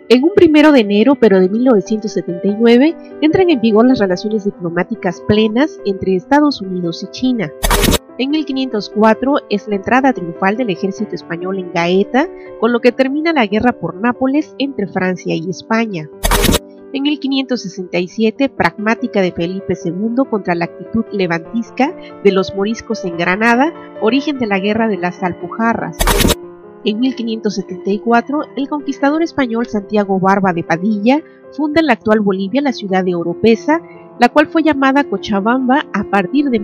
En un 1 de enero, pero de 1979, entran en vigor las relaciones diplomáticas plenas entre Estados Unidos y China. En 1504 es la entrada triunfal del ejército español en Gaeta, con lo que termina la guerra por Nápoles entre Francia y España. En 1567, pragmática de Felipe II contra la actitud levantisca de los moriscos en Granada, origen de la Guerra de las Alpujarras. En 1574, el conquistador español Santiago Barba de Padilla funda en la actual Bolivia la ciudad de Oropesa, la cual fue llamada Cochabamba a partir de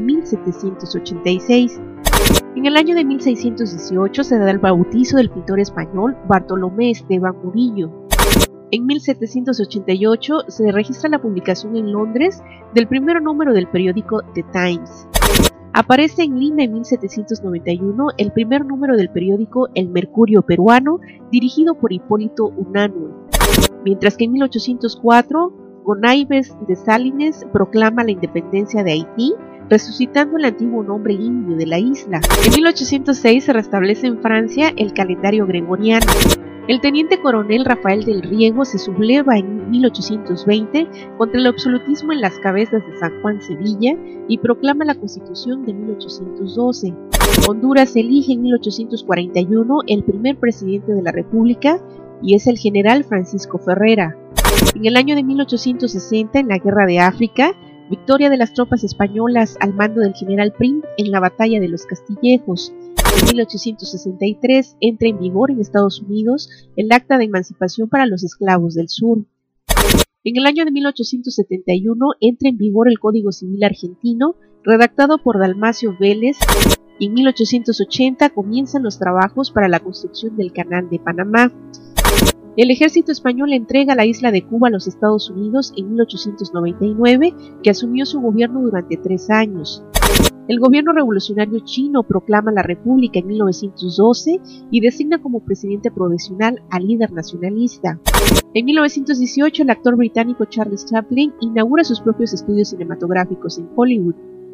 1786. En el año de 1618 se da el bautizo del pintor español Bartolomé Esteban Murillo. En 1788 se registra la publicación en Londres del primer número del periódico The Times. Aparece en Lima en 1791 el primer número del periódico El Mercurio Peruano, dirigido por Hipólito Unanue, mientras que en 1804 Gonaives de Salines proclama la independencia de Haití, resucitando el antiguo nombre indio de la isla. En 1806 se restablece en Francia el calendario gregoriano. El teniente coronel Rafael del Riego se subleva en 1820 contra el absolutismo en las cabezas de San Juan Sevilla y proclama la Constitución de 1812. Honduras elige en 1841 el primer presidente de la República y es el general Francisco Ferrera. En el año de 1860, en la Guerra de África, victoria de las tropas españolas al mando del general Prim en la batalla de los Castillejos. En 1863 entra en vigor en Estados Unidos el Acta de Emancipación para los Esclavos del Sur. En el año de 1871 entra en vigor el Código Civil Argentino, redactado por Dalmacio Vélez, y en 1880 comienzan los trabajos para la construcción del Canal de Panamá. El ejército español entrega la isla de Cuba a los Estados Unidos en 1899, que asumió su gobierno durante 3 años. El gobierno revolucionario chino proclama la República en 1912 y designa como presidente provisional al líder nacionalista. En 1918, el actor británico Charles Chaplin inaugura sus propios estudios cinematográficos en Hollywood.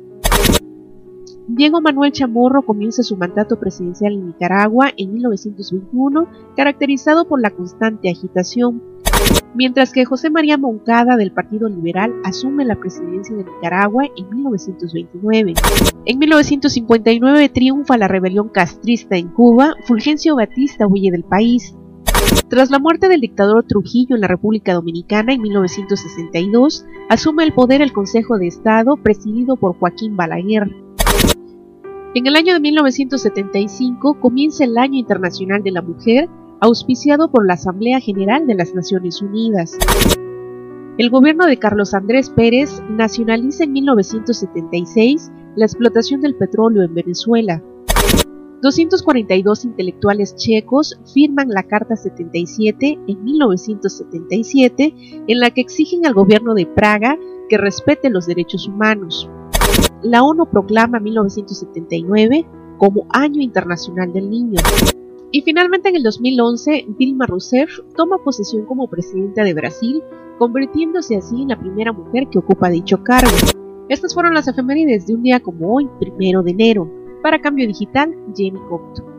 Diego Manuel Chamorro comienza su mandato presidencial en Nicaragua en 1921, caracterizado por la constante agitación, mientras que José María Moncada del Partido Liberal asume la presidencia de Nicaragua en 1929. En 1959 triunfa la rebelión castrista en Cuba, Fulgencio Batista huye del país. Tras la muerte del dictador Trujillo en la República Dominicana en 1962, asume el poder el Consejo de Estado presidido por Joaquín Balaguer. En el año de 1975 comienza el Año Internacional de la Mujer, auspiciado por la Asamblea General de las Naciones Unidas. El gobierno de Carlos Andrés Pérez nacionaliza en 1976 la explotación del petróleo en Venezuela. 242 intelectuales checos firman la Carta 77 en 1977, en la que exigen al gobierno de Praga que respete los derechos humanos. La ONU proclama 1979 como Año Internacional del Niño. Y finalmente en el 2011, Dilma Rousseff toma posesión como presidenta de Brasil, convirtiéndose así en la primera mujer que ocupa dicho cargo. Estas fueron las efemérides de un día como hoy, 1 de enero. Para Cambio Digital, Jenny Copto.